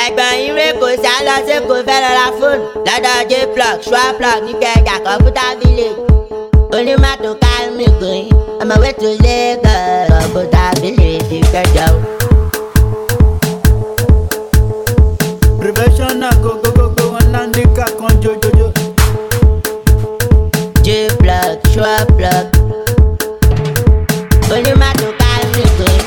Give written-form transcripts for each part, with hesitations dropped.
Ẹ̀gbọ́n ire kò sá lọ sí kò fẹ́ lọ ra fóònù. Lọ́dọ̀ J-Plug, Schwa Plug ní Kẹjà kọ̀mpútà village. Onímọ̀tò kálmì gbìn, ọmọ wẹ̀ tó Lagos. Kọ̀mpútà village Kẹjà o. Prevention na go go go go Anandika con jojojo. J-Plug, Schwa Plug. Onímọ̀tò kálmì gbìn.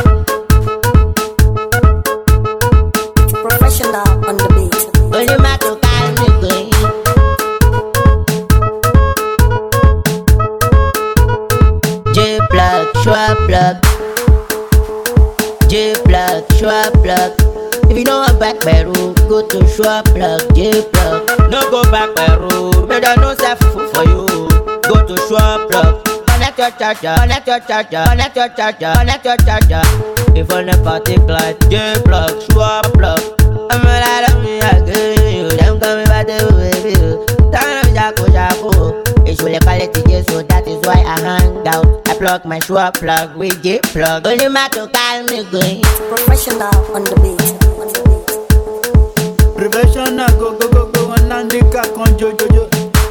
Professional on the beat. Onímọ̀tò kálmì gbìn. J-Plug, Schwa Plug. J-Plug, Schwa Plug. If you know a back barrel, go to Schwa Plug, J-Plug. No go back barrel, me don't know self for you. Go to Schwa Plug. Connect your charger, connect your charger, connect your charger, connect your charger. If on the party like J-Plug, Schwa Plug. I'm a lot of me again, you them coming back to baby. Turn up Jaco Jaco. It's really quality, so that is why I hang out. I plug my Schwa Plug with J-Plug. Only matter call me green. Professional on the beat. Prevention na go go go go Anandika con jojojo.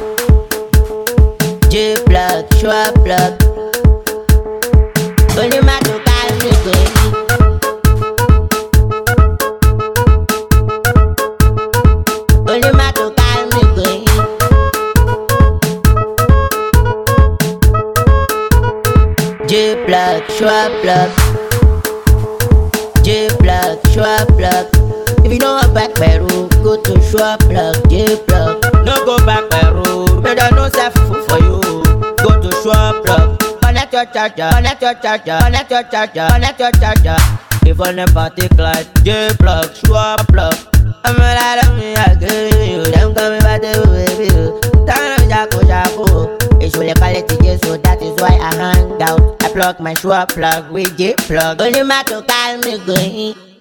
J-Plug, Schwa Plug. Only matter call me green. Only matter call me green. J-Plug, Schwa Plug. J-Plug, Schwa Plug. If you know a back barrel, go to Schwa Plug, J-Plug. No go back barrel, me don't know self for you. Go to Schwa Plug. Connect your charger, connect your charger, connect your charger, connect your charger. If on the party like J-Plug, Schwa Plug. I'm a lot of me again, you them coming back to baby. Turn up Jaco Jaco. It's really quality, so that is why I hang out. I plug my Schwa Plug with J-Plug. Only matter call me green.